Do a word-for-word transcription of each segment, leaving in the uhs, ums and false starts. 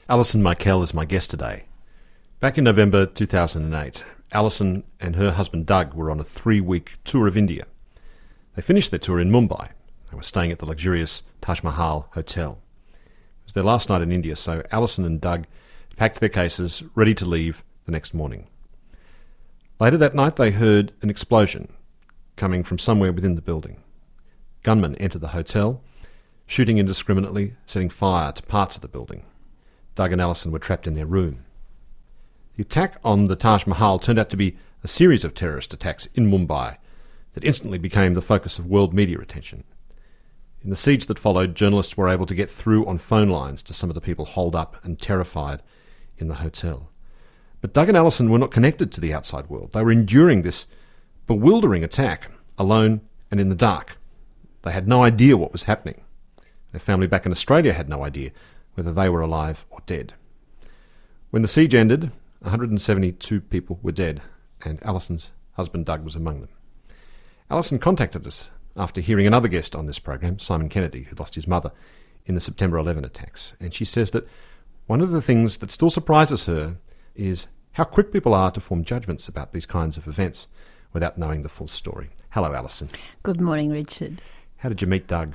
Alison Michael is my guest today. Back in November two thousand eight, Alison and her husband Doug were on a three-week tour of India. They finished their tour in Mumbai. They were staying at the luxurious Taj Mahal Hotel. It was their last night in India, so Alison and Doug packed their cases, ready to leave the next morning. Later that night, they heard an explosion coming from somewhere within the building. Gunmen entered the hotel, shooting indiscriminately, setting fire to parts of the building. Doug and Alison were trapped in their room. The attack on the Taj Mahal turned out to be a series of terrorist attacks in Mumbai that instantly became the focus of world media attention. In the siege that followed, journalists were able to get through on phone lines to some of the people holed up and terrified in the hotel. But Doug and Alison were not connected to the outside world. They were enduring this bewildering attack alone and in the dark. They had no idea what was happening. Their family back in Australia had no idea whether they were alive or dead. When the siege ended, one hundred seventy-two people were dead, and Alison's husband Doug was among them. Alison contacted us after hearing another guest on this program, Simon Kennedy, who lost his mother in the September eleventh attacks. And she says that one of the things that still surprises her is how quick people are to form judgments about these kinds of events without knowing the full story. Hello, Alison. Good morning, Richard. How did you meet Doug?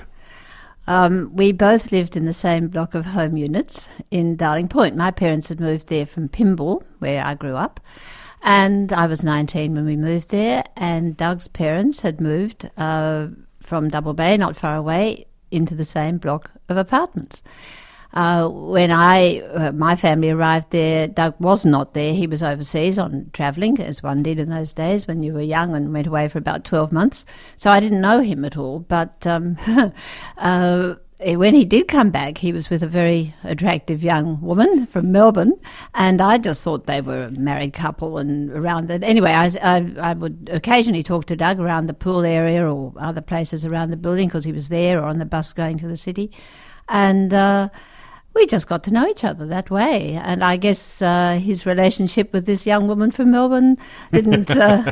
Um, we both lived in the same block of home units in Darling Point. My parents had moved there from Pymble, where I grew up, and I was nineteen when we moved there, and Doug's parents had moved uh, from Double Bay, not far away, into the same block of apartments. Uh, when I, uh, my family arrived there, Doug was not there. He was overseas on travelling, as one did in those days when you were young and went away for about twelve months. So I didn't know him at all. But um, uh, when he did come back, he was with a very attractive young woman from Melbourne, and I just thought they were a married couple. And around that, anyway, I, I, I would occasionally talk to Doug around the pool area or other places around the building because he was there or on the bus going to the city, and Uh, we just got to know each other that way. And I guess uh, his relationship with this young woman from Melbourne didn't uh,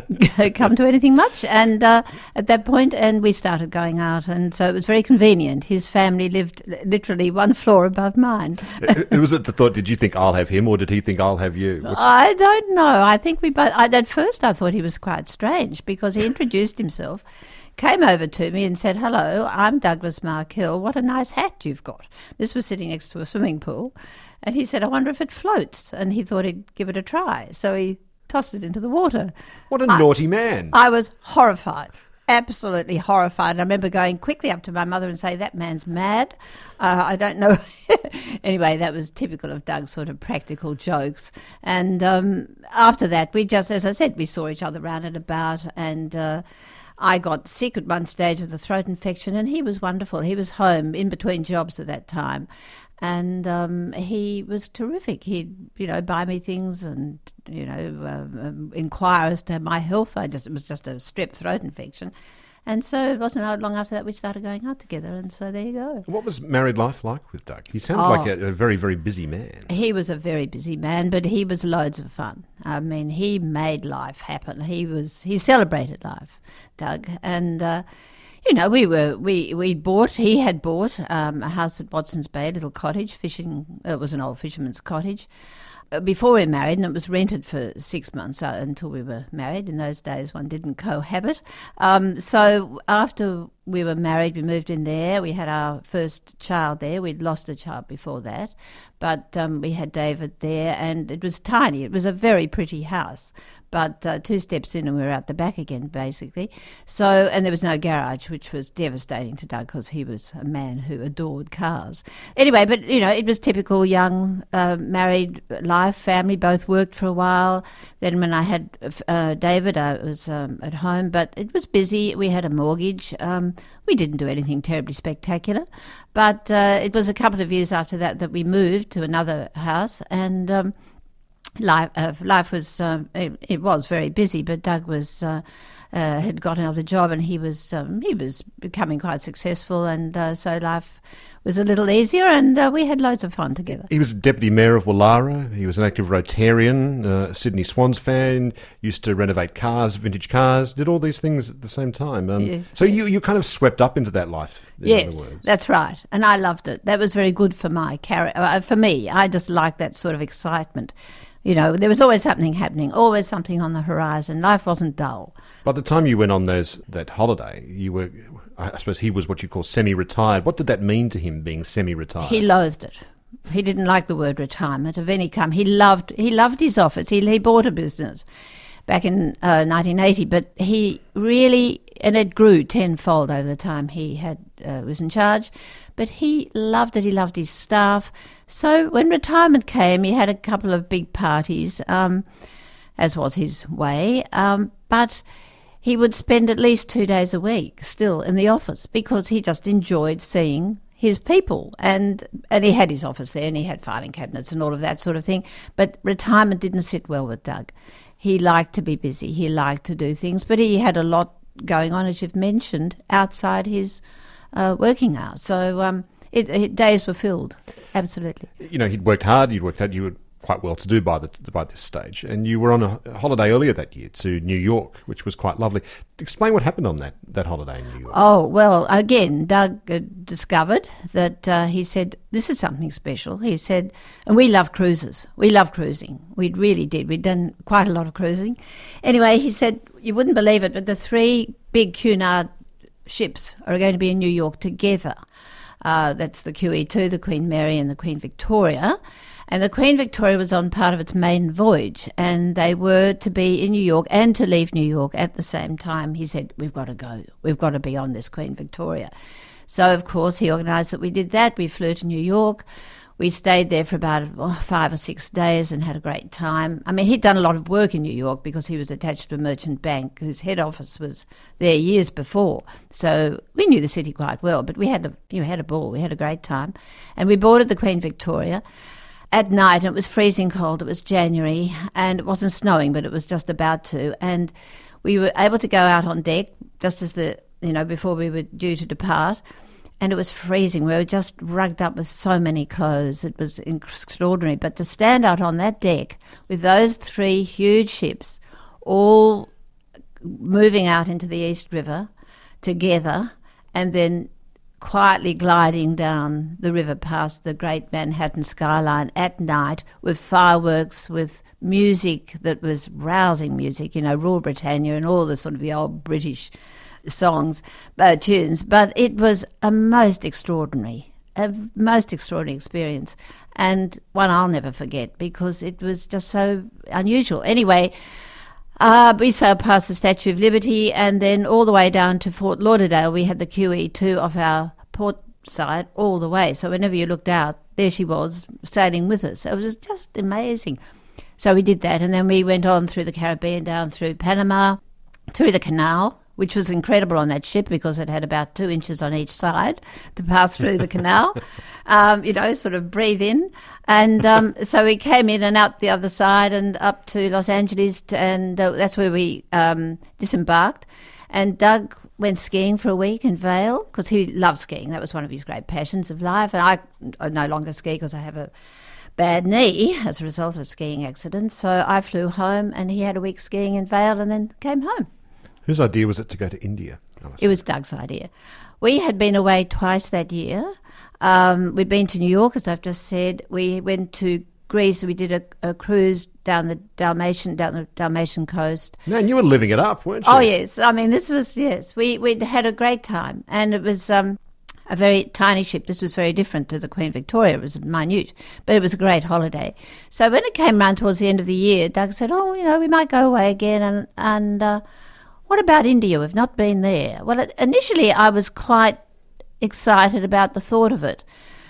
come to anything much. And uh, at that point, and we started going out. And so it was very convenient. His family lived literally one floor above mine. It was it the thought, did you think I'll have him or did he think I'll have you? What? I don't know. I think we both, I, at first I thought he was quite strange because he introduced himself, came over to me and said, "Hello, I'm Douglas Markell. What a nice hat you've got." This was sitting next to a swimming pool. And he said, "I wonder if it floats." And he thought he'd give it a try. So he tossed it into the water. What a I, naughty man. I was horrified, absolutely horrified. I remember going quickly up to my mother and saying, "That man's mad. Uh, I don't know." Anyway, that was typical of Doug's sort of practical jokes. And um, after that, we just, as I said, we saw each other round and about, and Uh, I got sick at one stage with a throat infection, and he was wonderful. He was home in between jobs at that time, and um, he was terrific. He'd, you know, buy me things and, you know, uh, um, inquire as to my health. I just it was just a strep throat infection. And so it wasn't long after that we started going out together, and so there you go. What was married life like with Doug? He sounds oh, like a, a very, very busy man. He was a very busy man, but he was loads of fun. I mean, he made life happen. He was he celebrated life, Doug, and uh, you know, we were we we bought. He had bought um, a house at Watson's Bay, a little cottage, fishing. It was an old fisherman's cottage. Before we were married, and it was rented for six months uh, until we were married. In those days, one didn't cohabit. Um, so after we were married, we moved in there. We had our first child there. We'd lost a child before that, but um, we had David there, and it was tiny. It was a very pretty house, but uh, two steps in and we were out the back again, basically. So, and there was no garage, which was devastating to Doug because he was a man who adored cars. Anyway, but, you know, it was typical young uh, married life, family, both worked for a while. Then when I had uh, David, I was um, at home, but it was busy. We had a mortgage. Um, we didn't do anything terribly spectacular, but uh, it was a couple of years after that that we moved to another house, and um, life uh, life was um, it, it was very busy. But Doug was uh, uh, had got another job, and he was um, he was becoming quite successful, and uh, so life was a little easier, and uh, we had loads of fun together. He was Deputy Mayor of Wallara. He was an active Rotarian, uh, a Sydney Swans fan, used to renovate cars, vintage cars, did all these things at the same time. Um, Yeah. So you, you kind of swept up into that life, in other Yes, words. that's right, and I loved it. That was very good for my character. Uh, for me, I just liked that sort of excitement. You know, there was always something happening, always something on the horizon. Life wasn't dull. By the time you went on those that holiday, you were, I suppose he was what you call semi-retired. What did that mean to him, being semi-retired? He loathed it. He didn't like the word retirement of any kind. He loved he loved his office. He he bought a business back in uh, nineteen eighty, but he really, and it grew tenfold over the time he had uh, was in charge. But he loved it. He loved his staff. So when retirement came, he had a couple of big parties, um, as was his way. Um, but he would spend at least two days a week still in the office because he just enjoyed seeing his people. And and he had his office there, and he had filing cabinets and all of that sort of thing. But retirement didn't sit well with Doug. He liked to be busy. He liked to do things. But he had a lot going on, as you've mentioned, outside his uh, working hours. So um, it, it, days were filled, absolutely. You know, he'd worked hard, you'd worked hard, you were quite well to do by the by this stage, and you were on a holiday earlier that year to New York, which was quite lovely. Explain what happened on that, that holiday in New York. Oh, well, again, Doug uh, discovered that uh, he said, this is something special. He said, and we love cruises. We love cruising. We really did. We'd done quite a lot of cruising. Anyway, he said, you wouldn't believe it, but the three big Cunard ships are going to be in New York together. Uh, that's the Q E two, the Queen Mary and the Queen Victoria. And the Queen Victoria was on part of its main voyage, and they were to be in New York and to leave New York at the same time. He said, we've got to go. We've got to be on this Queen Victoria. So, of course, he organised that we did that. We flew to New York. We stayed there for about oh, five or six days and had a great time. I mean, he'd done a lot of work in New York because he was attached to a merchant bank whose head office was there years before. So we knew the city quite well, but we had a, you know, had a ball. We had a great time. And we boarded the Queen Victoria at night, and it was freezing cold. It was January, and it wasn't snowing, but it was just about to. And we were able to go out on deck just as the, you know, before we were due to depart. And it was freezing. We were just rugged up with so many clothes. It was extraordinary. But to stand out on that deck with those three huge ships all moving out into the East River together, and then quietly gliding down the river past the great Manhattan skyline at night with fireworks, with music that was rousing music, you know, Rule Britannia and all the sort of the old British songs, uh, tunes. But it was a most extraordinary, a most extraordinary experience, and one I'll never forget because it was just so unusual. Anyway, Uh, we sailed past the Statue of Liberty, and then all the way down to Fort Lauderdale. We had the Q E two off our port side all the way. So whenever you looked out, there she was sailing with us. It was just amazing. So we did that, and then we went on through the Caribbean, down through Panama, through the canal, which was incredible on that ship because it had about two inches on each side to pass through the canal, um, you know, sort of breathe in. And um, so we came in and out the other side and up to Los Angeles, to, and uh, that's where we um, disembarked. And Doug went skiing for a week in Vail because he loved skiing. That was one of his great passions of life. And I, I no longer ski because I have a bad knee as a result of a skiing accident. So I flew home, and he had a week skiing in Vail and then came home. Whose idea was it to go to India? It was Doug's idea. We had been away twice that year. Um, we'd been to New York, as I've just said. We went to Greece. We did a, a cruise down the Dalmatian down the Dalmatian coast. Man, you were living it up, weren't you? Oh yes, I mean this was yes. We we had a great time, and it was um, a very tiny ship. This was very different to the Queen Victoria. It was minute, but it was a great holiday. So when it came round towards the end of the year, Doug said, "Oh, you know, we might go away again." And and uh, what about India? We've not been there. Well, it, initially I was quite excited about the thought of it.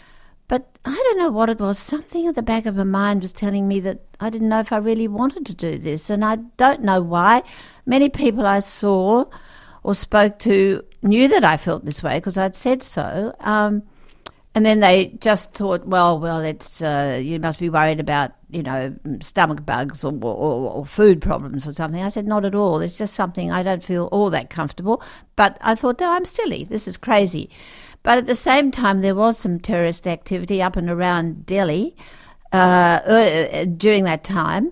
But I don't know what it was. Something at the back of my mind was telling me that I didn't know if I really wanted to do this. And I don't know why. Many people I saw or spoke to knew that I felt this way because I'd said so. Um, and then they just thought, well, well, it's uh, you must be worried about, you know, stomach bugs or, or, or food problems or something. I said, not at all. It's just something I don't feel all that comfortable. But I thought, no, I'm silly. This is crazy. But at the same time, there was some terrorist activity up and around Delhi uh, uh, during that time.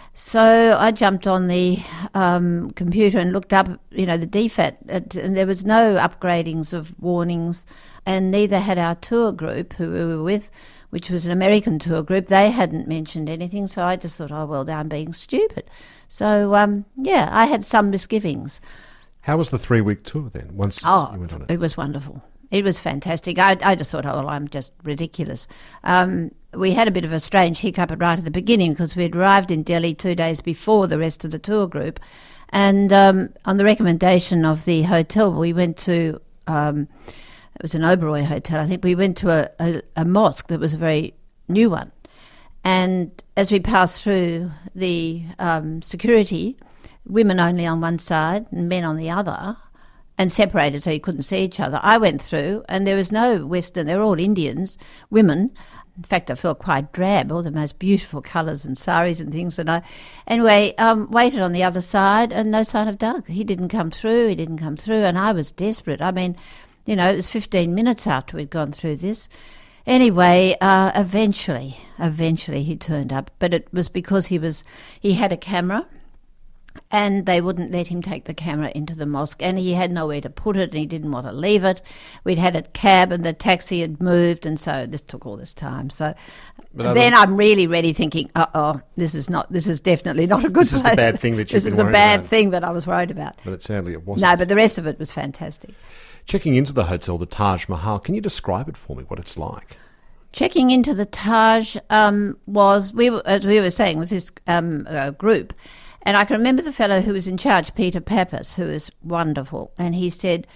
So I jumped on the um, computer and looked up, you know, the D FAT, and there was no upgradings of warnings, and neither had our tour group who we were with, which was an American tour group. They hadn't mentioned anything, so I just thought, oh, well, I'm being stupid. So, um, yeah, I had some misgivings. How was the three-week tour then, once oh, you went on it? It was wonderful. It was fantastic. I, I just thought, oh, well, I'm just ridiculous. Um, we had a bit of a strange hiccup right at the beginning because we'd arrived in Delhi two days before the rest of the tour group. And um, on the recommendation of the hotel, we went to, um, it was an Oberoi hotel, I think. We went to a, a, a mosque that was a very new one. And as we passed through the um, security, women only on one side and men on the other, and separated so you couldn't see each other. I went through and there was no Western, they were all Indians, women. In fact, I felt quite drab, all the most beautiful colours and saris and things. And I, anyway, um, waited on the other side and no sign of Doug. He didn't come through, he didn't come through, and I was desperate. I mean, you know, it was fifteen minutes after we'd gone through this. Anyway, uh, eventually, eventually he turned up, but it was because he was, he had a camera, and they wouldn't let him take the camera into the mosque, and he had nowhere to put it, and he didn't want to leave it. We'd had a cab, and the taxi had moved, and so this took all this time. So then I'm really ready, thinking, "Uh oh, this is not. This is definitely not a good this place. This is the bad thing that you've This been is the bad about. thing that I was worried about." But it sadly it wasn't. No, but the rest of it was fantastic. Checking into the hotel, the Taj Mahal, can you describe it for me? What it's like? Checking into the Taj um, was we were, as we were saying with this um, uh, group. And I can remember the fellow who was in charge, Peter Pappas, who was wonderful. And he said,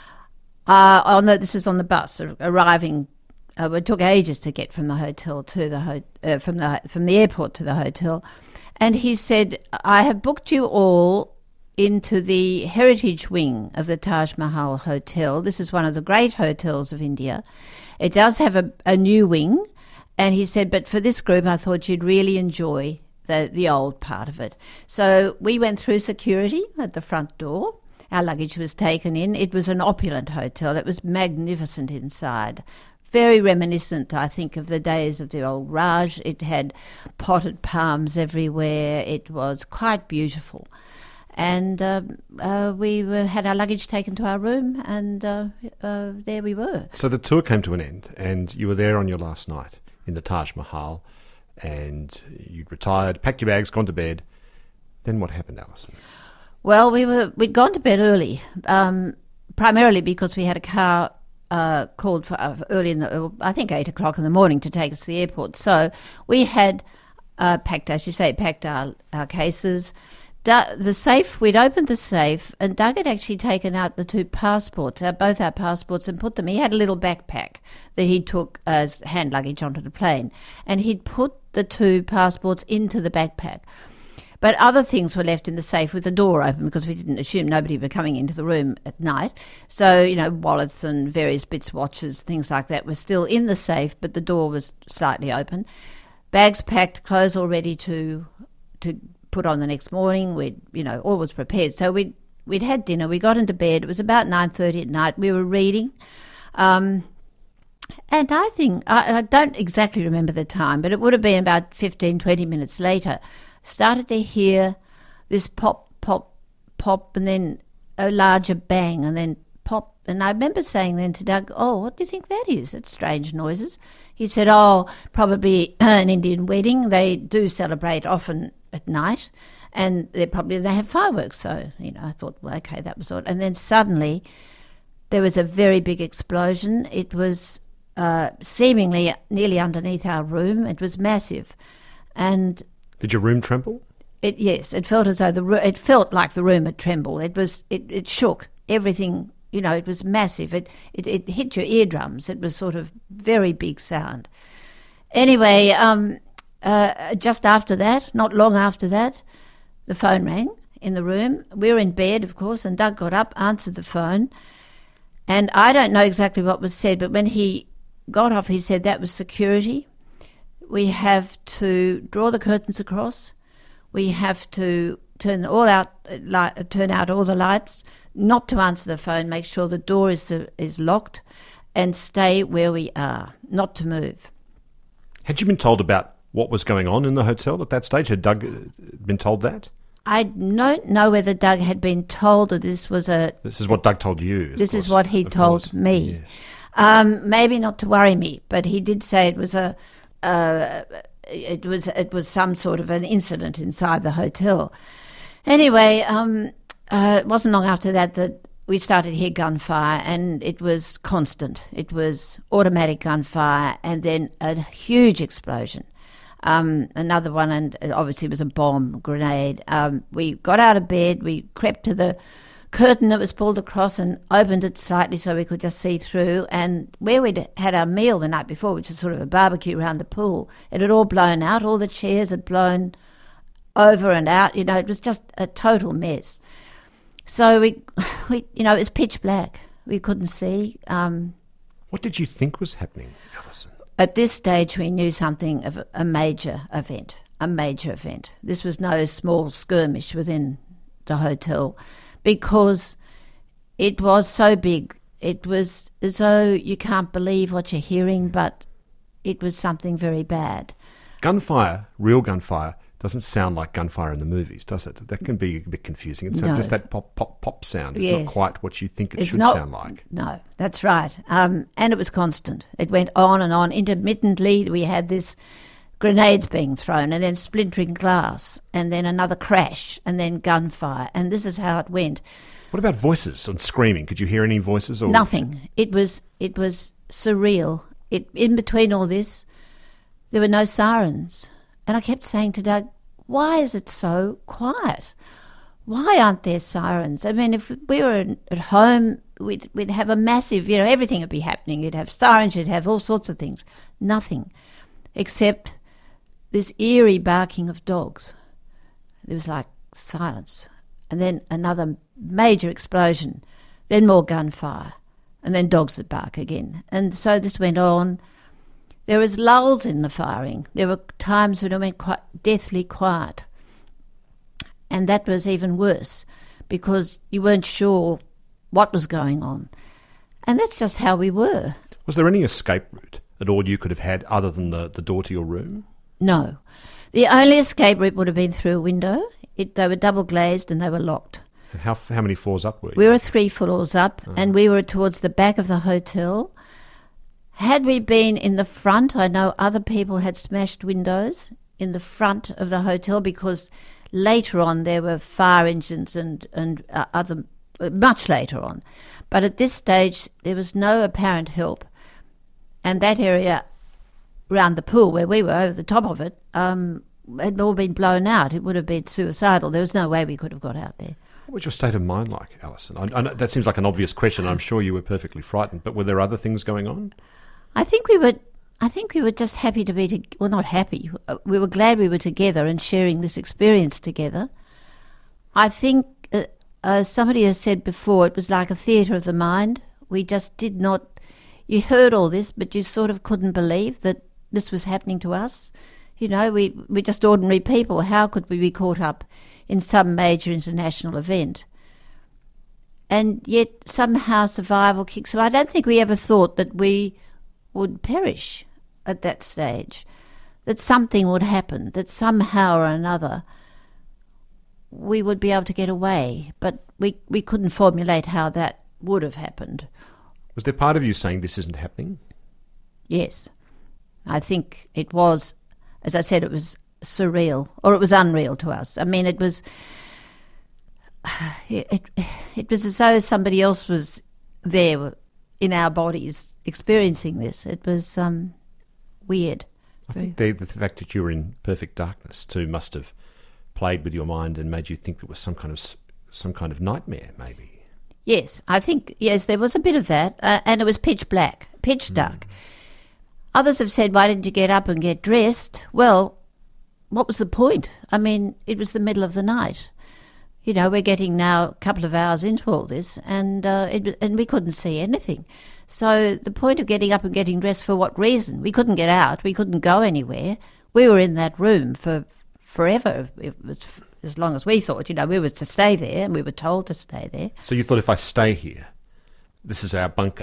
uh, oh no, this is on the bus, arriving, uh, it took ages to get from the hotel to the, ho- uh, from the from the airport to the hotel. And he said, I have booked you all into the heritage wing of the Taj Mahal Hotel. This is one of the great hotels of India. It does have a, a new wing. And he said, but for this group, I thought you'd really enjoy the the old part of it. So we went through security at the front door. Our luggage was taken in. It was an opulent hotel. It was magnificent inside. Very reminiscent, I think, of the days of the old Raj. It had potted palms everywhere. It was quite beautiful. And uh, uh, we were, had our luggage taken to our room, and uh, uh, there we were. So the tour came to an end, and you were there on your last night in the Taj Mahal, and you'd retired, packed your bags, gone to bed. Then what happened, Alison? Well, we were, we'd gone to bed early, um, primarily because we had a car uh, called for uh, early in the, I think eight o'clock in the morning to take us to the airport. So we had uh, packed, as you say, packed our, our cases. Du- the safe, we'd opened the safe, and Doug had actually taken out the two passports, uh, both our passports, and put them, he had a little backpack that he took as hand luggage onto the plane, and he'd put the two passports into the backpack. But other things were left in the safe with the door open because we didn't assume nobody were coming into the room at night. So, you know, wallets and various bits, watches, things like that were still in the safe, but the door was slightly open. Bags packed, clothes all ready to to put on the next morning. We'd, you know, all was prepared. So we'd, we'd had dinner. We got into bed. It was about nine thirty at night. We were reading. Um, and I think, I, I don't exactly remember the time, but it would have been about fifteen, twenty minutes later, started to hear this pop, pop, pop, and then a larger bang, and then pop. And I remember saying then to Doug, oh, what do you think that is? It's strange noises. He said, oh, probably an Indian wedding. They do celebrate often at night, and they probably they have fireworks. So, you know, I thought, well, okay, that was odd. And then suddenly there was a very big explosion. It was uh, seemingly nearly underneath our room. It was massive. And did your room tremble? It, yes, it felt as though the it felt like the room had trembled. It was it, it shook everything. You know, it was massive. It, it it hit your eardrums. It was sort of very big sound. Anyway, um, uh, just after that, not long after that, the phone rang in the room. We were in bed, of course, and Doug got up, answered the phone, and I don't know exactly what was said, but when he got off, he said that was security. We have to draw the curtains across. We have to turn all out, light, turn out all the lights. Not to answer the phone. Make sure the door is uh, is locked, and stay where we are, not to move. Had you been told about what was going on in the hotel at that stage? Had Doug uh, been told that? I don't know whether Doug had been told that this was a... This is what Doug told you. This course, is what he told course. me. Yes. Um, maybe not to worry me, but he did say it was a... Uh, it was it was some sort of an incident inside the hotel. Anyway, um, uh, it wasn't long after that that we started to hear gunfire, and it was constant. It was automatic gunfire, and then a huge explosion. Um, another one, and it obviously it was a bomb, grenade. Um, we got out of bed, we crept to the curtain that was pulled across and opened it slightly so we could just see through. And where we'd had our meal the night before, which was sort of a barbecue around the pool, it had all blown out. All the chairs had blown over and out. You know, it was just a total mess. So we, we you know, it was pitch black. We couldn't see. Um, what did you think was happening, Alison? At this stage, we knew something of a major event, a major event. This was no small skirmish within the hotel, because it was so big. It was as though you can't believe what you're hearing, but it was something very bad. Gunfire, real gunfire, doesn't sound like gunfire in the movies, does it? That can be a bit confusing. It's No. just that pop, pop, pop sound. It's Yes. not quite what you think it It's should not- sound like. No, that's right. Um, and it was constant. It went on and on. Intermittently, we had this grenades being thrown, and then splintering glass, and then another crash, and then gunfire. And this is how it went. What about voices and screaming? Could you hear any voices? Or Nothing. It was it was surreal. It in between all this, there were no sirens, and I kept saying to Doug, "Why is it so quiet? Why aren't there sirens? I mean, if we were in- at home, we'd we'd have a massive, you know, everything would be happening. You'd have sirens, you'd have all sorts of things. Nothing, except this eerie barking of dogs. There was like silence, and then another major explosion, then more gunfire, and then dogs that bark again. And so this went on. There was lulls in the firing. There were times when it went quite deathly quiet. And that was even worse, because you weren't sure what was going on. And that's just how we were. Was there any escape route at all you could have had other than the, the door to your room? No. The only escape route would have been through a window. It, they were double glazed and they were locked. And how how many floors up were you? We were three floors up, and we were towards the back of the hotel. Had we been in the front, I know other people had smashed windows in the front of the hotel, because later on there were fire engines and, and uh, other, uh, much later on. But at this stage, there was no apparent help. And that area around the pool where we were, over the top of it, um, had all been blown out. It would have been suicidal. There was no way we could have got out there. What was your state of mind like, Alison? I, I know that seems like an obvious question. I'm sure you were perfectly frightened, but were there other things going on? I think we were. I think we were just happy to be. To, well, not happy. We were glad we were together and sharing this experience together. I think, uh, as somebody has said before, it was like a theatre of the mind. We just did not. You heard all this, but you sort of couldn't believe that this was happening to us. You know, we we're just ordinary people. How could we be caught up in some major international event? And yet somehow survival kicks in. I don't think we ever thought that we would perish at that stage, that something would happen, that somehow or another we would be able to get away. But we, we couldn't formulate how that would have happened. Was there part of you saying this isn't happening? Yes. I think it was, as I said, it was surreal, or it was unreal to us. I mean, it was it, it, it was as though somebody else was there in our bodies experiencing this. It was um, weird. I think the, the fact that you were in perfect darkness too must have played with your mind and made you think there was some kind of s- some kind of nightmare, maybe. Yes, I think, yes, there was a bit of that, uh, and it was pitch black, pitch dark. Others have said, why didn't you get up and get dressed? Well, what was the point? I mean, it was the middle of the night. You know, we're getting now a couple of hours into all this, and uh, it, and we couldn't see anything. So the point of getting up and getting dressed, for what reason? We couldn't get out. We couldn't go anywhere. We were in that room for forever. It was as long as we thought. You know, we were to stay there, and we were told to stay there. So you thought, if I stay here, this is our bunker.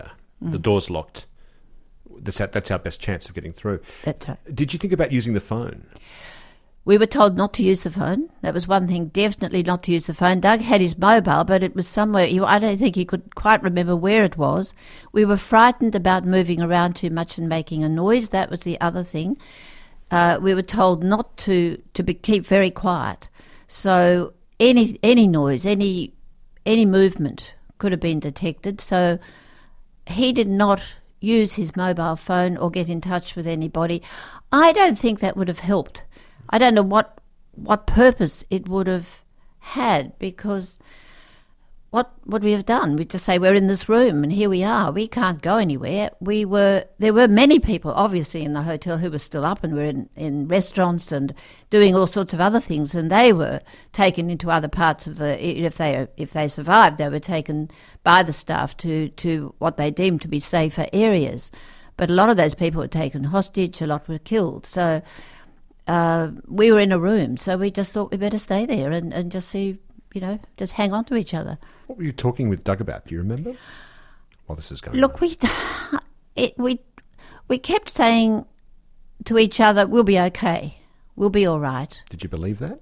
the door's locked. That's our, that's our best chance of getting through. That's right. Did you think about using the phone? We were told not to use the phone. That was one thing, definitely not to use the phone. Doug had his mobile, but it was somewhere, he, I don't think he could quite remember where it was. We were frightened about moving around too much and making a noise. That was the other thing. Uh, we were told not to, to be, keep very quiet. So any any noise, any any movement could have been detected. So he did not use his mobile phone or get in touch with anybody. I don't think that would have helped. I don't know what what purpose it would have had, because what would we have done? We'd just say we're in this room and here we are. We can't go anywhere. We were there were many people obviously in the hotel who were still up and were in, in restaurants and doing all sorts of other things, and they were taken into other parts of the if they if they survived, they were taken by the staff to, to what they deemed to be safer areas. But a lot of those people were taken hostage, a lot were killed. So uh, we were in a room, so we just thought we better stay there and, and just see, you know, just hang on to each other. What were you talking with Doug about? Do you remember? While this is going Look, on? we it, we we kept saying to each other, "We'll be okay. We'll be all right." Did you believe that?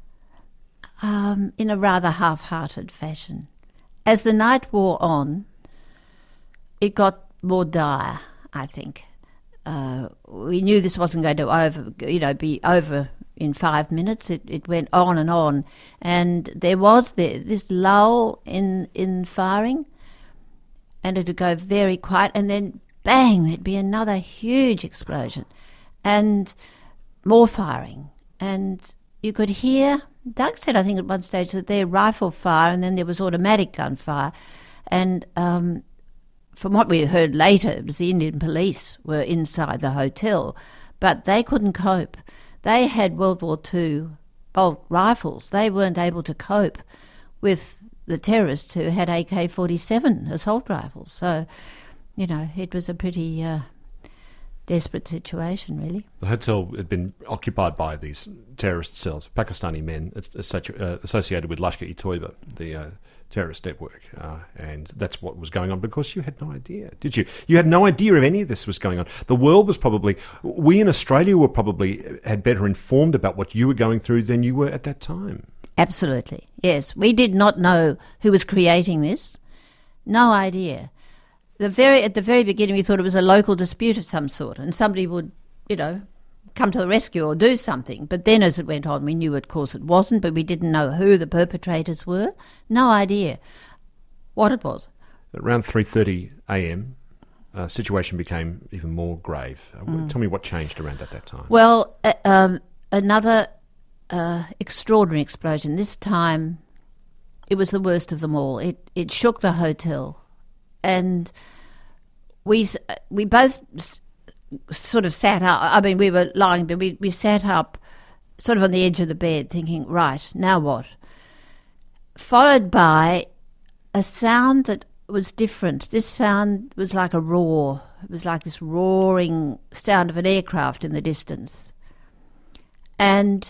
Um, in a rather half-hearted fashion. As the night wore on, it got more dire, I think. Uh, we knew this wasn't going to over, you know, be over in five minutes. It, it went on and on, and there was the, this lull in in firing, and it would go very quiet, and then bang, there'd be another huge explosion, and more firing, and you could hear. Doug said, I think at one stage, that there rifle fire, and then there was automatic gunfire, and um, from what we heard later, it was the Indian police were inside the hotel, but they couldn't cope. They had World War Two bolt rifles. They weren't able to cope with the terrorists who had A K forty-seven assault rifles. So, you know, it was a pretty uh, desperate situation, really. The hotel had been occupied by these terrorist cells, Pakistani men associated with Lashkar-e-Toiba, the uh, terrorist network, uh, and that's what was going on. Because you had no idea, did you? You had no idea of any of this was going on. The world was probably, we in Australia were probably had better informed about what you were going through than you were at that time. Absolutely, yes. We did not know who was creating this. No idea. The very at the very beginning, we thought it was a local dispute of some sort, and somebody would, you know, come to the rescue or do something. But then as it went on, we knew, of course, it wasn't, but we didn't know who the perpetrators were. No idea what it was. Around three thirty a m, uh, situation became even more grave. Uh, Mm. Tell me what changed around at that time. Well, uh, um, another uh, extraordinary explosion. This time, it was the worst of them all. It it shook the hotel, and we we both sort of sat up. I mean, we were lying, but we, we sat up sort of on the edge of the bed thinking, right, now what? Followed by a sound that was different. This sound was like a roar. It was like this roaring sound of an aircraft in the distance. And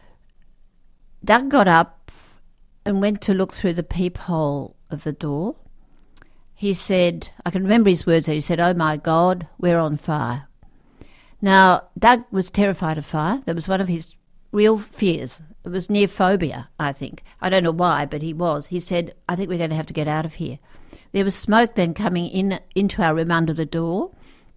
Doug got up and went to look through the peephole of the door. He said, I can remember his words, he said, "Oh my God, we're on fire." Now, Doug was terrified of fire. That was one of his real fears. It was near phobia, I think. I don't know why, but he was. He said, "I think we're going to have to get out of here." There was smoke then coming in into our room under the door.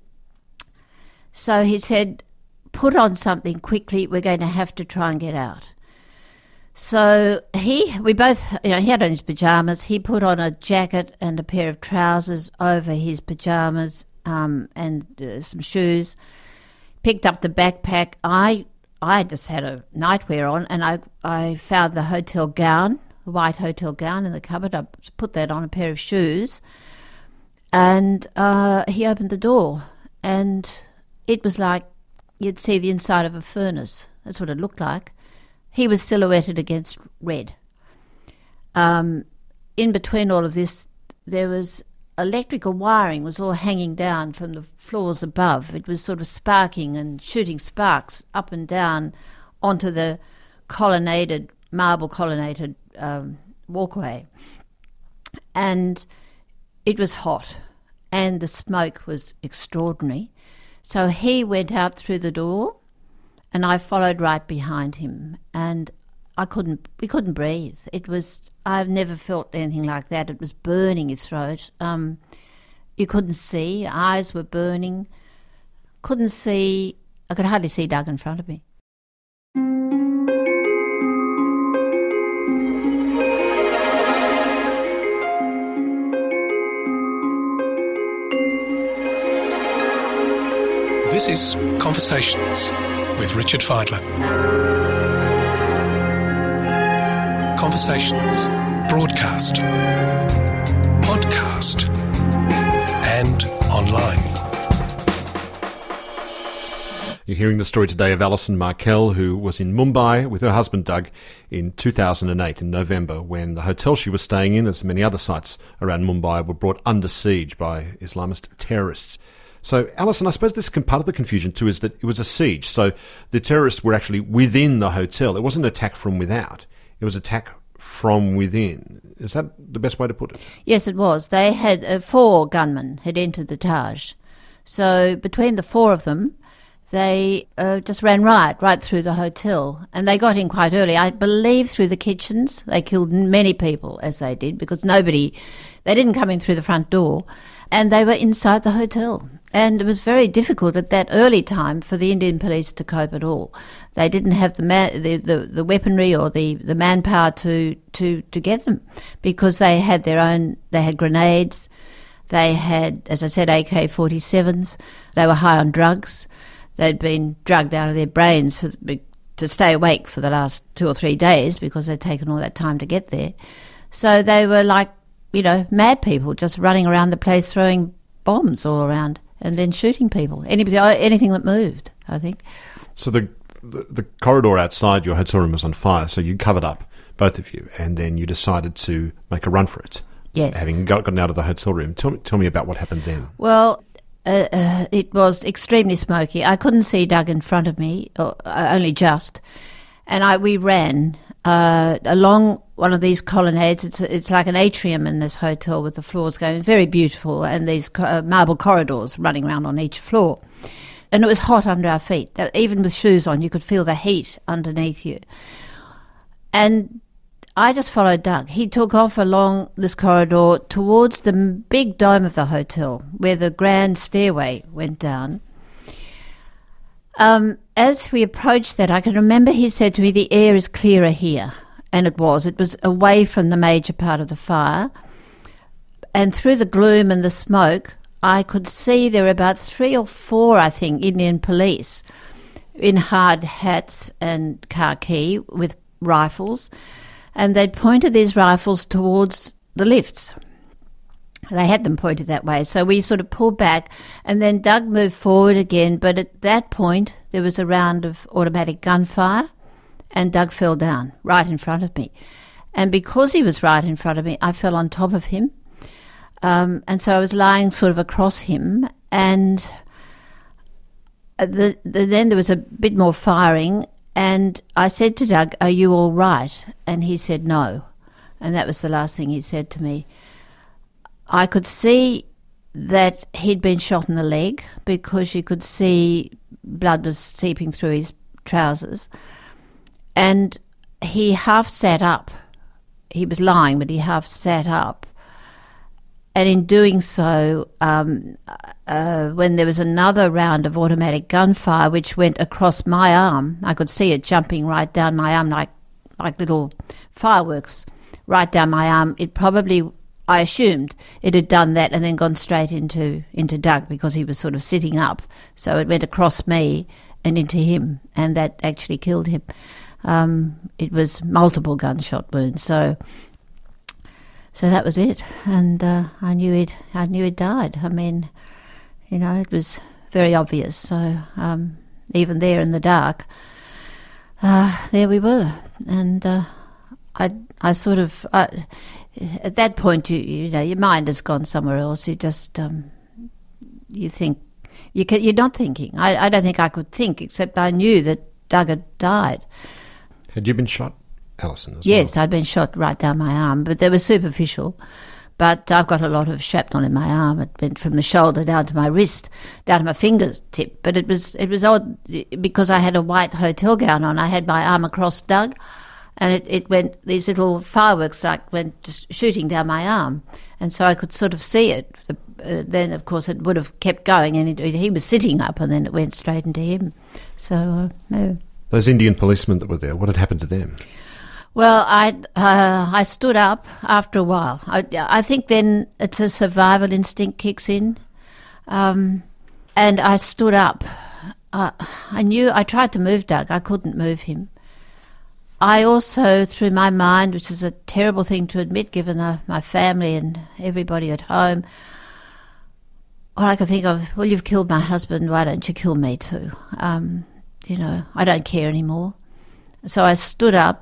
So he said, "Put on something quickly. We're going to have to try and get out." So he, we both, you know, he had on his pyjamas. He put on a jacket and a pair of trousers over his pyjamas um, and uh, some shoes. Picked up the backpack. I, I just had a nightwear on, and I, I found the hotel gown, a white hotel gown in the cupboard. I put that on, a pair of shoes, and uh, he opened the door, and it was like you'd see the inside of a furnace. That's what it looked like. He was silhouetted against red. Um, in between all of this, there was electrical wiring was all hanging down from the floors above. It was sort of sparking and shooting sparks up and down onto the colonnaded, marble colonnaded um, walkway. And it was hot. and the smoke was extraordinary. So he went out through the door, and I followed right behind him, and I couldn't, we couldn't breathe. It was, I've never felt anything like that. It was burning your throat. Um, you couldn't see, your eyes were burning. Couldn't see, I could hardly see Doug in front of me. This is Conversations with Richard Fidler. Conversations, broadcast, podcast, and online. You're hearing the story today of Alison Markel, who was in Mumbai with her husband Doug in two thousand eight, in November, when the hotel she was staying in, as many other sites around Mumbai, were brought under siege by Islamist terrorists. So, Alison, I suppose this can, part of the confusion too is that it was a siege. So the terrorists were actually within the hotel. It wasn't an attack from without. It was an attack from within. Is that the best way to put it? Yes, it was. They had uh, four gunmen had entered the Taj. So between the four of them, they uh, just ran riot right through the hotel. And they got in quite early. I believe through the kitchens. They killed many people, as they did, because nobody, they didn't come in through the front door. And they were inside the hotel. And it was very difficult at that early time for the Indian police to cope at all. They didn't have the ma- the, the, the weaponry or the, the manpower to, to, to get them, because they had their own, they had grenades, they had, as I said, A K forty-sevens, they were high on drugs, they'd been drugged out of their brains for, to stay awake for the last two or three days because they'd taken all that time to get there. So they were like, you know, mad people just running around the place throwing bombs all around and then shooting people, anybody, anything that moved, I think. So the, the the corridor outside your hotel room was on fire, so you covered up, both of you, and then you decided to make a run for it. Yes. Having got, gotten out of the hotel room. Tell me, tell me about what happened then. Well, uh, uh, it was extremely smoky. I couldn't see Doug in front of me, or, uh, only just. And I we ran uh, along one of these colonnades. It's it's like an atrium in this hotel with the floors going, very beautiful, and these co- uh, marble corridors running around on each floor. And it was hot under our feet. Even with shoes on, you could feel the heat underneath you. And I just followed Doug. He took off along this corridor towards the big dome of the hotel, where the grand stairway went down. Um, as we approached that, I can remember he said to me, "The air is clearer here." And it was. It was away from the major part of the fire. And through the gloom and the smoke, I could see there were about three or four, I think, Indian police in hard hats and khaki with rifles. And they'd pointed these rifles towards the lifts. They had them pointed that way. So we sort of pulled back, and then Doug moved forward again. But at that point, there was a round of automatic gunfire, and Doug fell down right in front of me. And because he was right in front of me, I fell on top of him. Um, and so I was lying sort of across him. And the, the, then there was a bit more firing. And I said to Doug, "Are you all right?" And he said, "No." And that was the last thing he said to me. I could see that he'd been shot in the leg, because you could see blood was seeping through his trousers. And he half sat up. He was lying, but he half sat up. And in doing so, um, uh, when there was another round of automatic gunfire which went across my arm, I could see it jumping right down my arm like like little fireworks right down my arm. It probably, I assumed, it had done that and then gone straight into, into Doug, because he was sort of sitting up. So it went across me and into him, and that actually killed him. Um, it was multiple gunshot wounds, so so that was it. And uh, I knew he'd I knew he'd died. I mean, you know, it was very obvious. So um, even there in the dark, uh, there we were. And uh, I I sort of I, at that point, you you know, your mind has gone somewhere else. You just um, you think you can, you're not thinking. I, I don't think I could think, except I knew that Doug had died. Had you been shot, Alison, as yes, well? I'd been shot right down my arm, but they were superficial. But I've got a lot of shrapnel in my arm. It went from the shoulder down to my wrist, down to my fingertip. But it was it was odd because I had a white hotel gown on. I had my arm across Doug, and it, it went, these little fireworks like went just shooting down my arm. And so I could sort of see it. Uh, then, of course, it would have kept going, and it, he was sitting up, and then it went straight into him. So, uh, no. Those Indian policemen that were there, what had happened to them? Well, I uh, I stood up after a while. I, I think then it's a survival instinct kicks in, um, and I stood up. Uh, I knew I tried to move Doug. I couldn't move him. I also, through my mind, which is a terrible thing to admit given uh, my family and everybody at home, all I could think of, well, you've killed my husband, why don't you kill me too? Um, you know, I don't care anymore. So I stood up.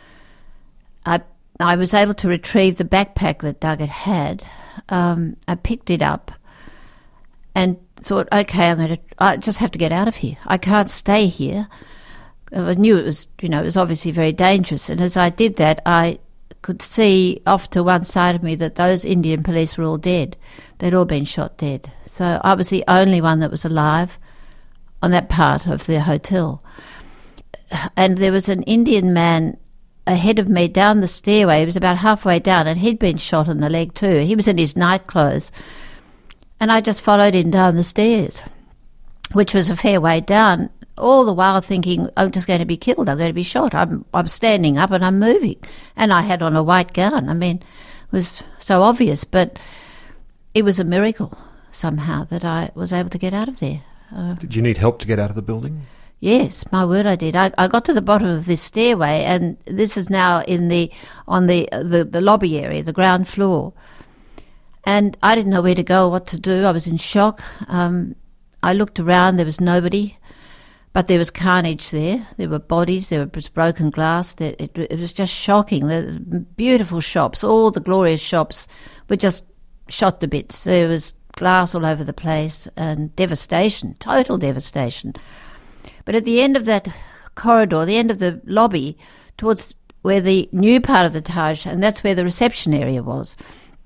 I I was able to retrieve the backpack that Doug had had. Um, I picked it up and thought, okay, I'm going to. I just have to get out of here. I can't stay here. I knew it was, you know, it was obviously very dangerous. And as I did that, I could see off to one side of me that those Indian police were all dead. They'd all been shot dead. So I was the only one that was alive on that part of the hotel. And there was an Indian man ahead of me down the stairway. He was about halfway down, and he'd been shot in the leg too. He was in his night clothes. And I just followed him down the stairs, which was a fair way down, all the while thinking, I'm just going to be killed, I'm going to be shot. I'm I'm standing up and I'm moving. And I had on a white gown. I mean, it was so obvious, but it was a miracle somehow that I was able to get out of there. Uh, Did you need help to get out of the building? Yes, my word, I did. I, I got to the bottom of this stairway, and this is now in the on the, the the lobby area, the ground floor. And I didn't know where to go, what to do. I was in shock. Um, I looked around. There was nobody, but there was carnage there. There were bodies. There was broken glass. There, it, it was just shocking. The beautiful shops, all the glorious shops, were just shot to bits. There was glass all over the place and devastation, total devastation. But at the end of that corridor, the end of the lobby, towards where the new part of the Taj, and that's where the reception area was,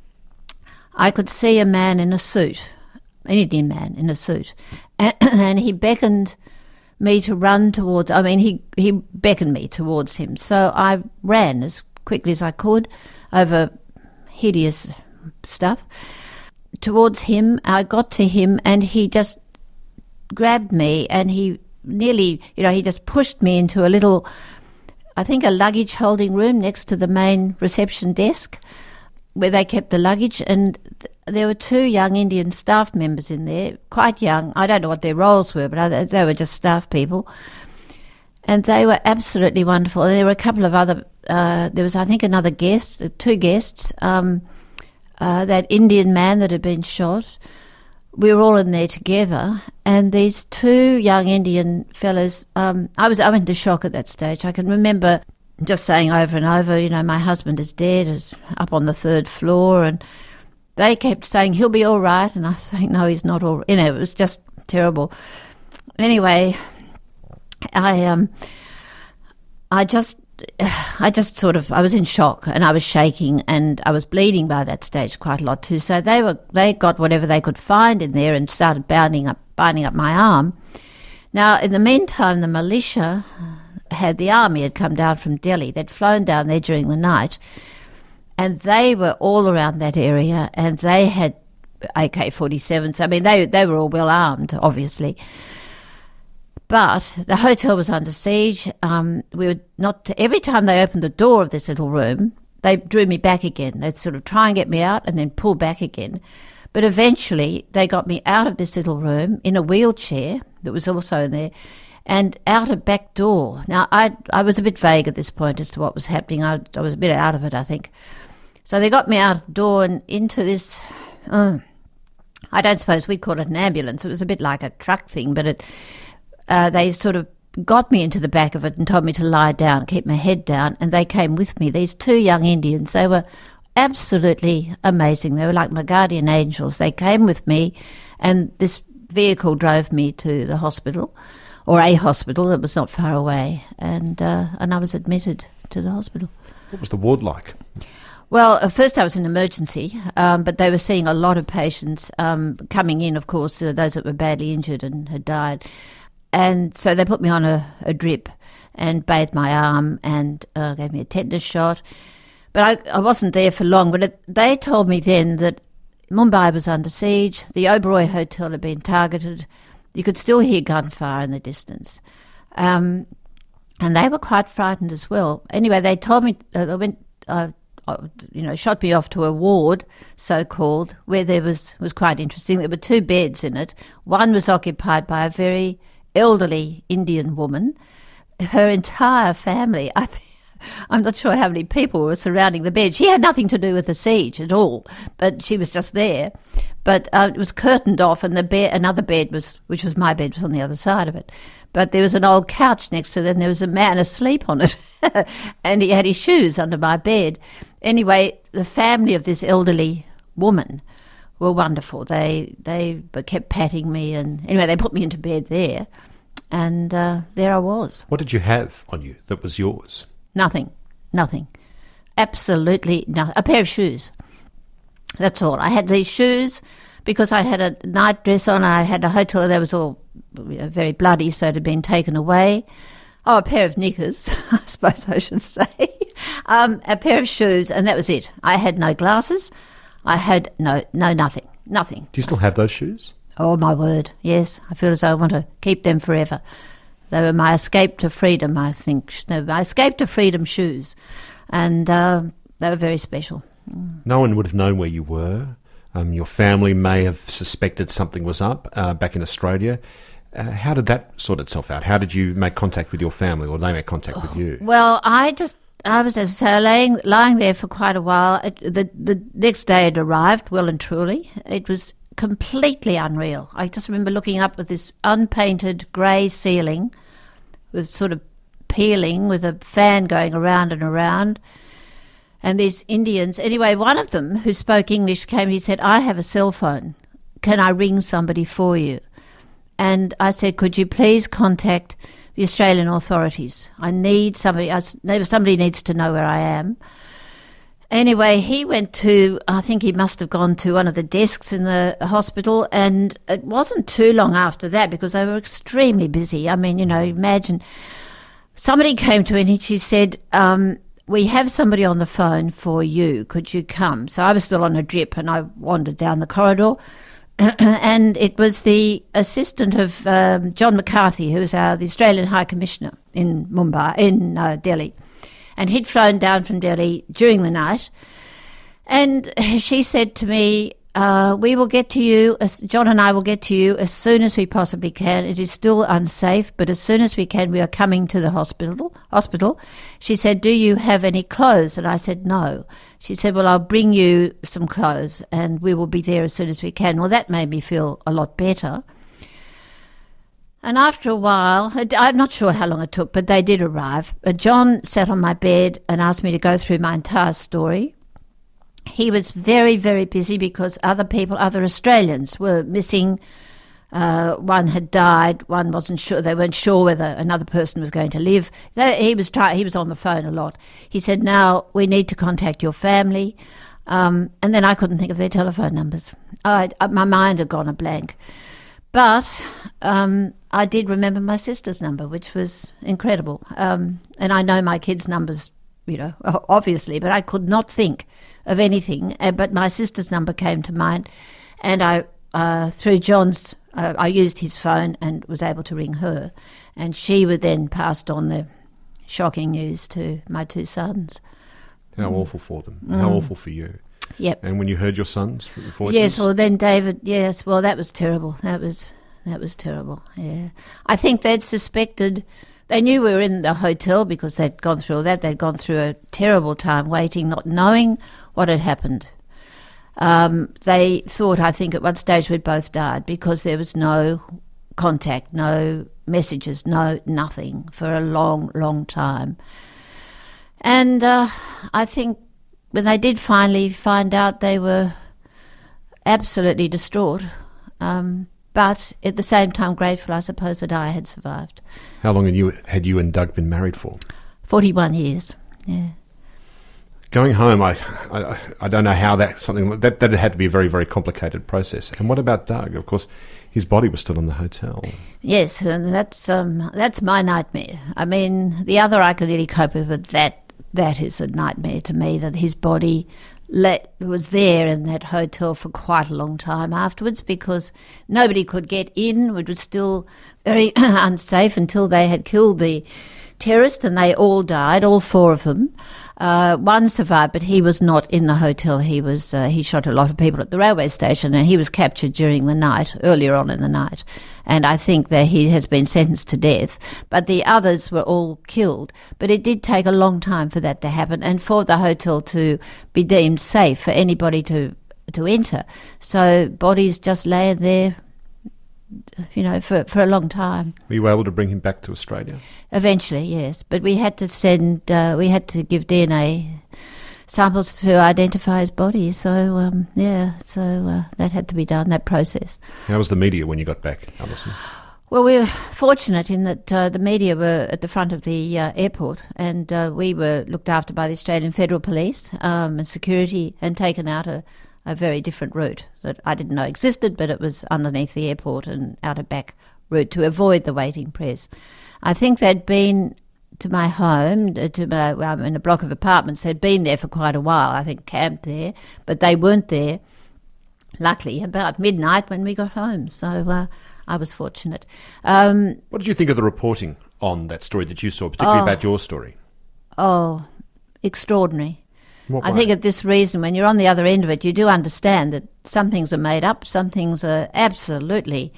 I could see a man in a suit, an Indian man in a suit, and, and he beckoned me to run towards, I mean, he, he beckoned me towards him. So I ran as quickly as I could over hideous stuff towards him. I got to him, and he just grabbed me, and he nearly, you know, he just pushed me into a little, I think a luggage holding room next to the main reception desk where they kept the luggage. And th- there were two young Indian staff members in there, quite young. I don't know what their roles were, but I, they were just staff people. And they were absolutely wonderful. And there were a couple of other, uh, there was, I think, another guest, two guests, um, uh, that Indian man that had been shot. We were all in there together, and these two young Indian fellas, um, I was I went into shock at that stage. I can remember just saying over and over, you know, my husband is dead, is up on the third floor, and they kept saying, he'll be all right, and I was saying, no, he's not all right. You know, it was just terrible. Anyway, I um, I just... I just sort of, I was in shock, and I was shaking, and I was bleeding by that stage quite a lot too. So they were, they got whatever they could find in there and started binding up, binding up my arm. Now, in the meantime, the militia had, the army had come down from Delhi. They'd flown down there during the night, and they were all around that area, and they had A K forty-sevens. I mean, they they were all well armed, obviously. But the hotel was under siege. Um, we were not. Every time they opened the door of this little room, they drew me back again. They'd sort of try and get me out and then pull back again. But eventually, they got me out of this little room in a wheelchair that was also in there, and out a back door. Now, I I was a bit vague at this point as to what was happening. I, I was a bit out of it, I think. So they got me out the door and into this. Uh, I don't suppose we'd call it an ambulance. It was a bit like a truck thing, but it. Uh, they sort of got me into the back of it and told me to lie down, keep my head down, and they came with me. These two young Indians, they were absolutely amazing. They were like my guardian angels. They came with me, and this vehicle drove me to the hospital, or a hospital that was not far away, and uh, and I was admitted to the hospital. What was the ward like? Well, at first I was in emergency, um, but they were seeing a lot of patients um, coming in, of course, uh, those that were badly injured and had died. And so they put me on a, a drip and bathed my arm and uh, gave me a tetanus shot. But I, I wasn't there for long. But it, they told me then that Mumbai was under siege, the Oberoi Hotel had been targeted, you could still hear gunfire in the distance. Um, and they were quite frightened as well. Anyway, they told me, uh, they went... Uh, you know, shot me off to a ward, so-called, where there was, was quite interesting. There were two beds in it. One was occupied by a very elderly Indian woman. Her entire family, I think, I'm not sure how many people were surrounding the bed. She had nothing to do with the siege at all, but she was just there. But uh, it was curtained off, and the bed, another bed, was, which was my bed, was on the other side of it. But there was an old couch next to them. There was a man asleep on it, and he had his shoes under my bed. Anyway, the family of this elderly woman were wonderful. They they kept patting me, and anyway, they put me into bed there, and uh, there I was. What did you have on you that was yours? Nothing, nothing, absolutely nothing. A pair of shoes. That's all. I had these shoes because I had a night dress on. I had a hotel that was all very bloody, so it had been taken away. Oh, a pair of knickers, I suppose I should say. um, a pair of shoes, and that was it. I had no glasses. I had no, no, nothing, nothing. Do you still have those shoes? Oh, my word, yes. I feel as though I want to keep them forever. They were my escape to freedom, I think. They were my escape to freedom shoes, and uh, they were very special. Mm. No one would have known where you were. Um, your family may have suspected something was up uh, back in Australia. Uh, how did that sort itself out? How did you make contact with your family, or they make contact with you? Well, I just, I was as I say, lying, lying there for quite a while. It, the, the next day it arrived, well and truly. It was completely unreal. I just remember looking up at this unpainted grey ceiling with sort of peeling, with a fan going around and around. And these Indians, anyway, one of them who spoke English came, he said, "I have a cell phone. Can I ring somebody for you?" And I said, "Could you please contact the Australian authorities? I need somebody, I, somebody needs to know where I am." Anyway, he went to, I think he must have gone to one of the desks in the hospital, and it wasn't too long after that because they were extremely busy. I mean, you know, imagine somebody came to him and she said, um, "We have somebody on the phone for you. Could you come?" So I was still on a drip and I wandered down the corridor. And it was the assistant of um, John McCarthy, who was our, the Australian High Commissioner in Mumbai, in uh, Delhi. And he'd flown down from Delhi during the night. And she said to me, uh, "We will get to you, as, John and I will get to you as soon as we possibly can. It is still unsafe, but as soon as we can, we are coming to the hospital." Hospital. She said, "Do you have any clothes?" And I said, "No." She said, "Well, I'll bring you some clothes and we will be there as soon as we can." Well, that made me feel a lot better. And after a while, I'm not sure how long it took, but they did arrive. John sat on my bed and asked me to go through my entire story. He was very, very busy because other people, other Australians were missing. Uh, one had died. One wasn't sure. They weren't sure whether another person was going to live. They, he was try, He was on the phone a lot. He said, "Now we need to contact your family." Um, and then I couldn't think of their telephone numbers. I, I, my mind had gone a blank. But um, I did remember my sister's number, which was incredible. Um, and I know my kids' numbers, you know, obviously, but I could not think of anything. Uh, but my sister's number came to mind, and I, uh, through John's, uh, I used his phone and was able to ring her, and she would then passed on the shocking news to my two sons. How mm. awful for them. Mm. How awful for you. Yep. And when you heard your sons' voices? Yes, well then David, yes, well that was terrible. That was that was terrible, yeah. I think they'd suspected, they knew we were in the hotel because they'd gone through all that. They'd gone through a terrible time waiting, not knowing what had happened. Um, they thought, I think, at one stage we'd both died because there was no contact, no messages, no nothing for a long, long time. And uh, I think when they did finally find out, they were absolutely distraught, um, but at the same time grateful, I suppose, that I had survived. How long had you, had you and Doug been married for? forty-one years, yeah. Going home, I, I I don't know how that something that that had to be a very very complicated process. And what about Doug? Of course, his body was still in the hotel. Yes, and that's um, that's my nightmare. I mean, the other I could really cope with, but that that is a nightmare to me. That his body let was there in that hotel for quite a long time afterwards, because nobody could get in. It was still very unsafe until they had killed the terrorists, and they all died, all four of them. Uh, one survived, but he was not in the hotel. He was uh, he shot a lot of people at the railway station, and he was captured during the night, earlier on in the night. And I think that he has been sentenced to death. But the others were all killed. But it did take a long time for that to happen, and for the hotel to be deemed safe for anybody to to enter. So bodies just lay there, you know, for, for a long time. Were you able to bring him back to Australia? Eventually, yes. But we had to send, uh, we had to give D N A samples to identify his body. So, um, yeah, so uh, that had to be done, that process. How was the media when you got back, Alison? Well, we were fortunate in that uh, the media were at the front of the uh, airport, and uh, we were looked after by the Australian Federal Police um, and security, and taken out a a very different route that I didn't know existed, but it was underneath the airport and out a back route to avoid the waiting press. I think they'd been to my home, to my, well, I'm in a block of apartments, they'd been there for quite a while, I think camped there, but they weren't there, luckily, about midnight when we got home, so uh, I was fortunate. Um, what did you think of the reporting on that story that you saw, particularly oh, about your story? Oh, extraordinary. What I way? think at this reason, when you're on the other end of it, you do understand that some things are made up, some things are absolutely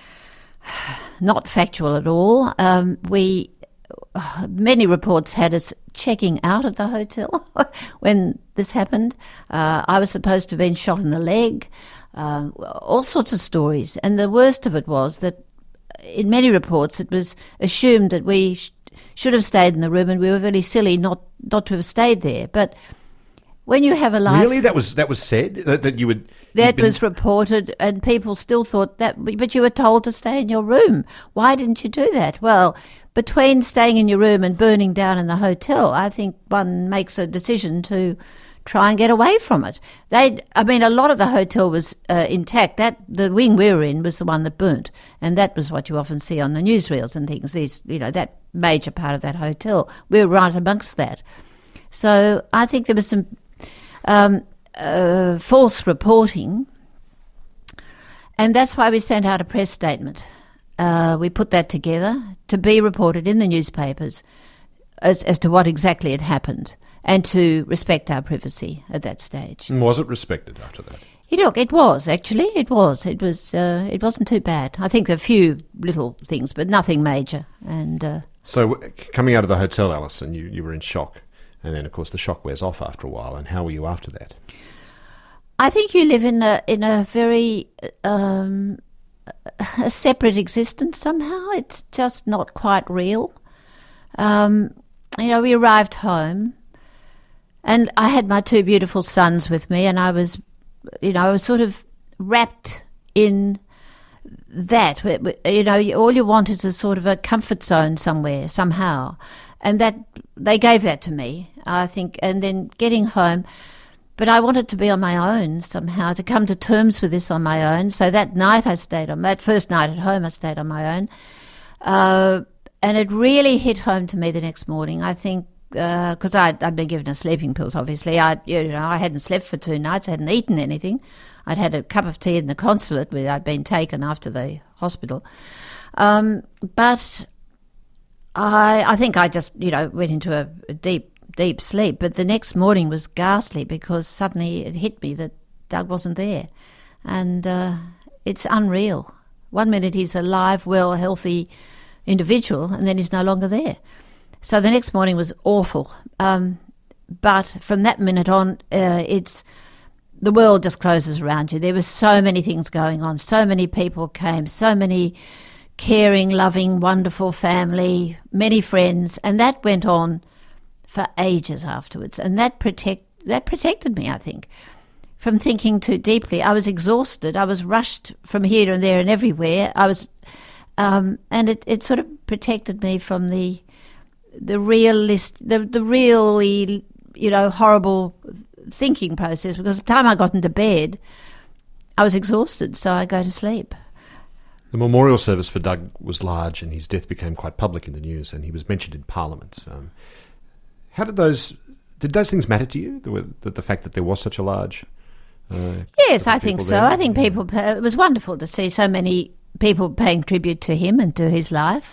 not factual at all. Um, we many reports had us checking out of the hotel when this happened. Uh, I was supposed to have been shot in the leg, uh, all sorts of stories. And the worst of it was that in many reports it was assumed that we sh- should have stayed in the room, and we were very silly not, not to have stayed there. But when you have a life... Really? That was that was said? That, that you would... That been... was reported, and people still thought that, but you were told to stay in your room. Why didn't you do that? Well, between staying in your room and burning down in the hotel, I think one makes a decision to try and get away from it. They, I mean, a lot of the hotel was uh, intact. That the wing we were in was the one that burnt, and that was what you often see on the newsreels and things. These, you know, that major part of that hotel, we were right amongst that. So I think there was some um, uh, false reporting, and that's why we sent out a press statement. Uh, we put that together to be reported in the newspapers as, as to what exactly had happened, and to respect our privacy at that stage. And was it respected after that? Yeah, look, it was actually. It was. It was. Uh, it wasn't too bad. I think a few little things, but nothing major. And uh, so, coming out of the hotel, Alison, you, you were in shock, and then of course the shock wears off after a while. And how were you after that? I think you live in a in a very um, a separate existence somehow. It's just not quite real. Um, you know, we arrived home, and I had my two beautiful sons with me, and I was, you know, I was sort of wrapped in that. You know, all you want is a sort of a comfort zone somewhere, somehow. And that they gave that to me, I think, and then getting home. But I wanted to be on my own somehow, to come to terms with this on my own. So that night I stayed on, that first night at home I stayed on my own. Uh, and it really hit home to me the next morning, I think, because uh, I'd, I'd been given a sleeping pills, obviously. I, you know, I hadn't slept for two nights, I hadn't eaten anything. I'd had a cup of tea in the consulate where I'd been taken after the hospital. Um, but I, I think I just, you know, went into a, a deep, deep sleep. But the next morning was ghastly, because suddenly it hit me that Doug wasn't there. And uh, it's unreal. One minute he's a live, well, healthy individual, and then he's no longer there. So the next morning was awful. Um, but from that minute on, uh, it's the world just closes around you. There were so many things going on. So many people came, so many caring, loving, wonderful family, many friends, and that went on for ages afterwards. And that protect that protected me, I think, from thinking too deeply. I was exhausted. I was rushed from here and there and everywhere. I was, um, and it, it sort of protected me from the the realist, the the really you know, horrible thinking process, because by the time I got into bed, I was exhausted, so I go to sleep. The memorial service for Doug was large, and his death became quite public in the news, and he was mentioned in Parliament. Um, how did those did those things matter to you? The, the, the fact that there was such a large uh, yes, I think so. there? I think yeah. people. It was wonderful to see so many people paying tribute to him and to his life,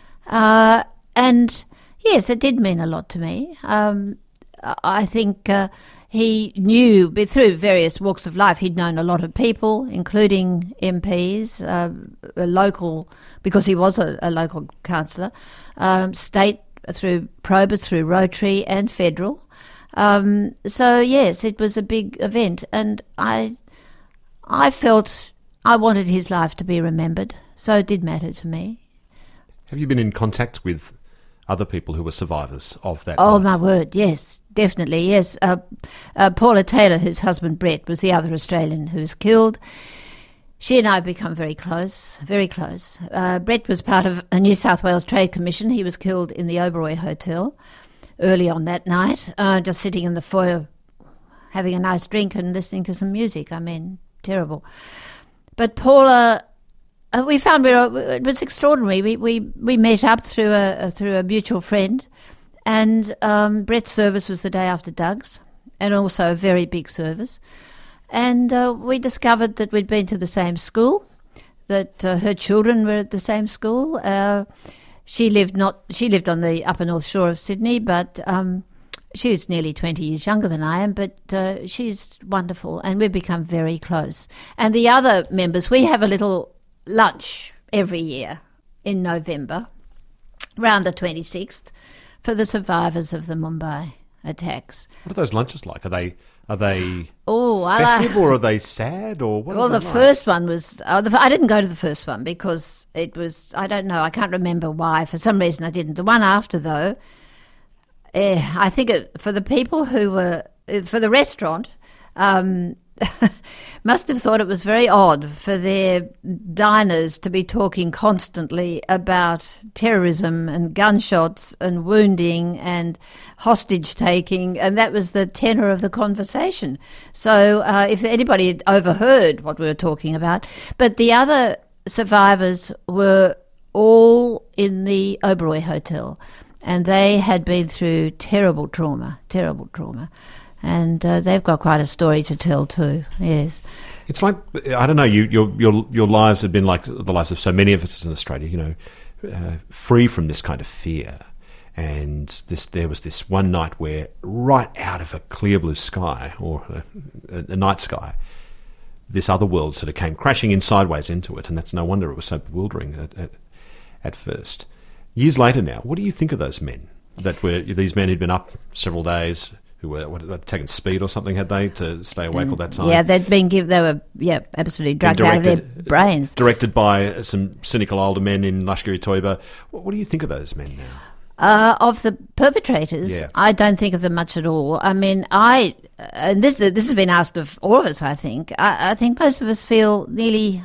uh, and yes, it did mean a lot to me. Um, I think. Uh, He knew, but through various walks of life, he'd known a lot of people, including M Ps, uh, a local, because he was a, a local councillor, um, state through Probus, through Rotary and federal. Um, so yes, it was a big event, and I, I felt I wanted his life to be remembered, so it did matter to me. Have you been in contact with other people who were survivors of that? Oh, night? my word, yes, definitely, yes. Uh, uh, Paula Taylor, whose husband Brett was the other Australian who was killed. She and I have become very close, very close. Uh, Brett was part of a New South Wales Trade Commission. He was killed in the Oberoi Hotel early on that night, uh, just sitting in the foyer having a nice drink and listening to some music. I mean, terrible. But Paula... Uh, we found we were, it was extraordinary. We we, we met up through a, a through a mutual friend, and um, Brett's service was the day after Doug's, and also a very big service. And uh, we discovered that we'd been to the same school, that uh, her children were at the same school. Uh, she lived not she lived on the upper north shore of Sydney, but um, she's nearly twenty years younger than I am. But uh, she's wonderful, and we've become very close. And the other members, we have a little lunch every year in November, around the twenty-sixth, for the survivors of the Mumbai attacks. What are those lunches like? Are they are they oh, I festive like, or are they sad or what? well, are the they like? first one was. Oh, the, I didn't go to the first one because it was. I don't know. I can't remember why. For some reason, I didn't. The one after, though, eh, I think it, for the people who were for the restaurant. Um, must have thought it was very odd for their diners to be talking constantly about terrorism and gunshots and wounding and hostage taking, and that was the tenor of the conversation. So uh, if anybody had overheard what we were talking about, but the other survivors were all in the Oberoi Hotel, and they had been through terrible trauma, terrible trauma. And uh, they've got quite a story to tell too. Yes, it's like I don't know. You, your your your lives have been like the lives of so many of us in Australia. You know, uh, free from this kind of fear. And this, there was this one night where, right out of a clear blue sky or a, a night sky, this other world sort of came crashing in sideways into it, and that's no wonder it was so bewildering at, at, at first. Years later, now, what do you think of those men? That were these men who'd been up several days. Who were what, taking speed or something, had they, to stay awake all that time? Yeah, they'd been give. They were yeah, absolutely drugged out of their brains. Directed by some cynical older men in Lashkar-e-Toiba. What, what do you think of those men now? Uh, of the perpetrators, yeah. I don't think of them much at all. I mean, I and this this has been asked of all of us. I think I, I think most of us feel nearly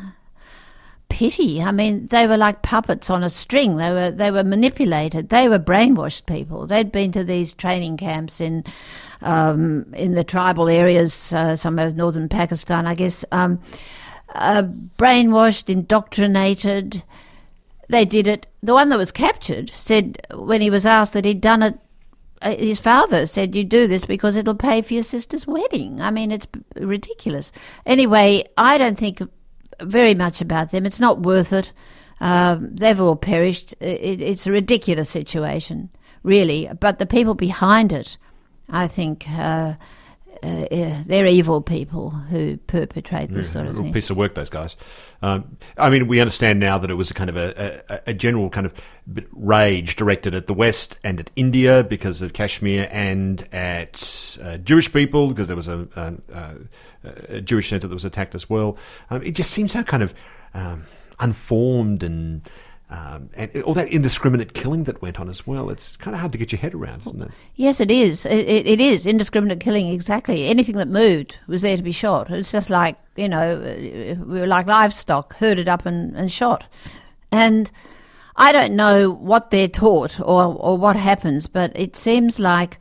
pity. I mean, they were like puppets on a string. They were they were manipulated. They were brainwashed people. They'd been to these training camps in um, in the tribal areas, uh, some of northern Pakistan, I guess. Um, uh, brainwashed, indoctrinated. They did it. The one that was captured said when he was asked that he'd done it, uh, his father said, "You do this because it'll pay for your sister's wedding." I mean, it's ridiculous. Anyway, I don't think very much about them. It's not worth it. Um, they've all perished. It, it's a ridiculous situation, really. But the people behind it, I think, uh, uh, they're evil people who perpetrate this yeah, sort of a thing. Piece of work, those guys. Um, I mean, we understand now that it was a kind of a, a, a general kind of rage directed at the West and at India because of Kashmir, and at uh, Jewish people because there was a, a, a Jewish centre that was attacked as well. Um, it just seems so kind of um, unformed and. Um, and all that indiscriminate killing that went on as well. It's kind of hard to get your head around, isn't it? Yes, it is. It, it, it is indiscriminate killing, exactly. Anything that moved was there to be shot. It's just like, you know, we were like livestock, herded up and, and shot. And I don't know what they're taught or, or what happens, but it seems like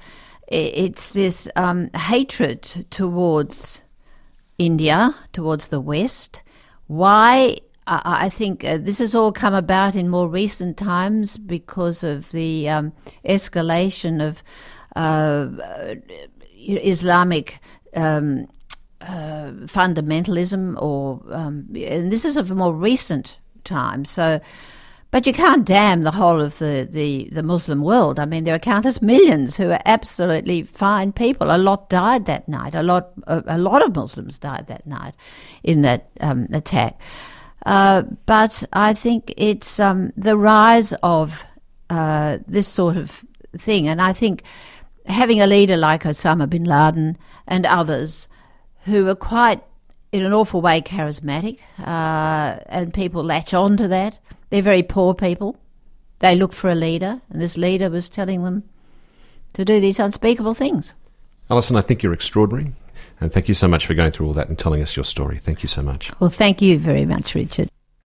it's this um, hatred towards India, towards the West. Why? I think uh, this has all come about in more recent times because of the um, escalation of uh, Islamic um, uh, fundamentalism, or um, and this is of a more recent time. So, but you can't damn the whole of the, the, the Muslim world. I mean, there are countless millions who are absolutely fine people. A lot died that night. A lot, a, a lot of Muslims died that night in that um, attack. Uh, but I think it's um, the rise of uh, this sort of thing. And I think having a leader like Osama bin Laden and others who are quite, in an awful way, charismatic, uh, and people latch on to that. They're very poor people. They look for a leader, and this leader was telling them to do these unspeakable things. Alison, I think you're extraordinary. And thank you so much for going through all that and telling us your story. Thank you so much. Well, thank you very much, Richard.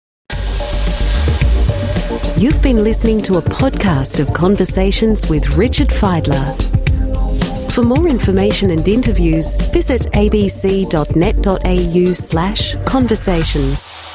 You've been listening to a podcast of Conversations with Richard Fidler. For more information and interviews, visit abc.net.au slash conversations.